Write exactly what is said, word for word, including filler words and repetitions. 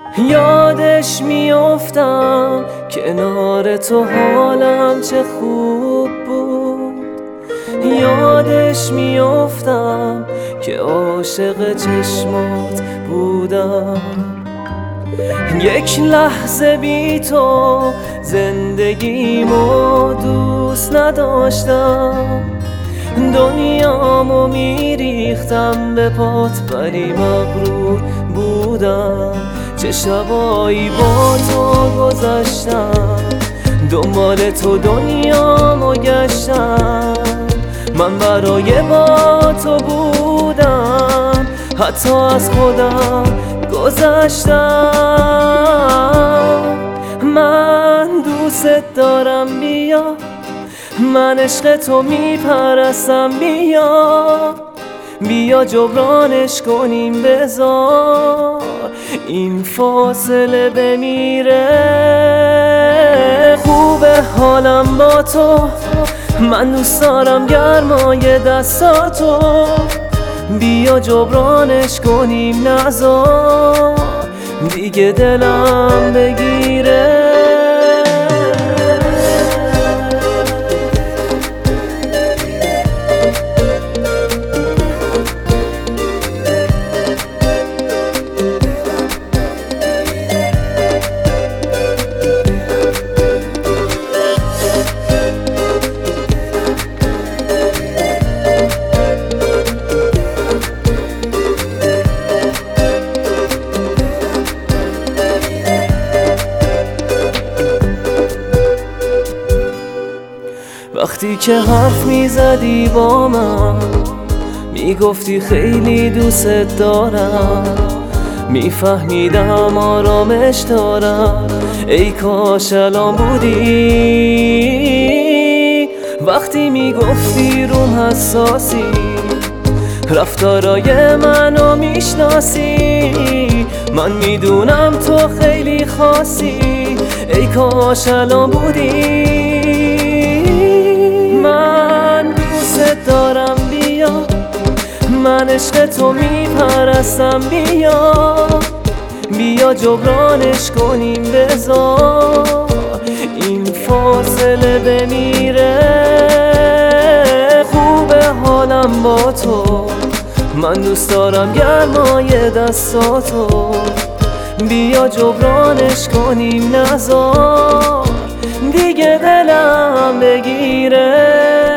یادش میافتم کنار تو حالم چه خوب بود. یادش میافتم که عاشق چشمات بودم. یک لحظه بی تو زندگیمو دوست نداشتم. دنیامو میریختم به پات ولی مغرور بودم. چه شبایی با تو گذشتم، دنبال تو دنیامو گشتم. من برای با تو بودم، حتی از خودم گذشتم. من دوست دارم، بیا، من عشق تو میپرستم، بیا بیا جبرانش کنیم، بذار این فاصله بمیره. خوبه حالم با تو، من دوست دارم گرمای دستاتو. بیا جبرانش کنیم، نذار دیگه دلم بگیره. وقتی که حرف میزدی با من، میگفتی خیلی دوست دارم، میفهمیدم آرامش دارم. ای کاش الان بودی. وقتی میگفتی روم حساسی، رفتارای منو میشناسی. من میدونم تو خیلی خاصی، ای کاش الان بودی. من دوست دارم، بیا، من عشق تو میپرستم، بیا بیا جبرانش کنیم، بذار این فاصله بمیره. خوبه حالم با تو، من دوست دارم گرمای دستاتو. بیا جبرانش کنیم، نذار دیگه دلم بگیره.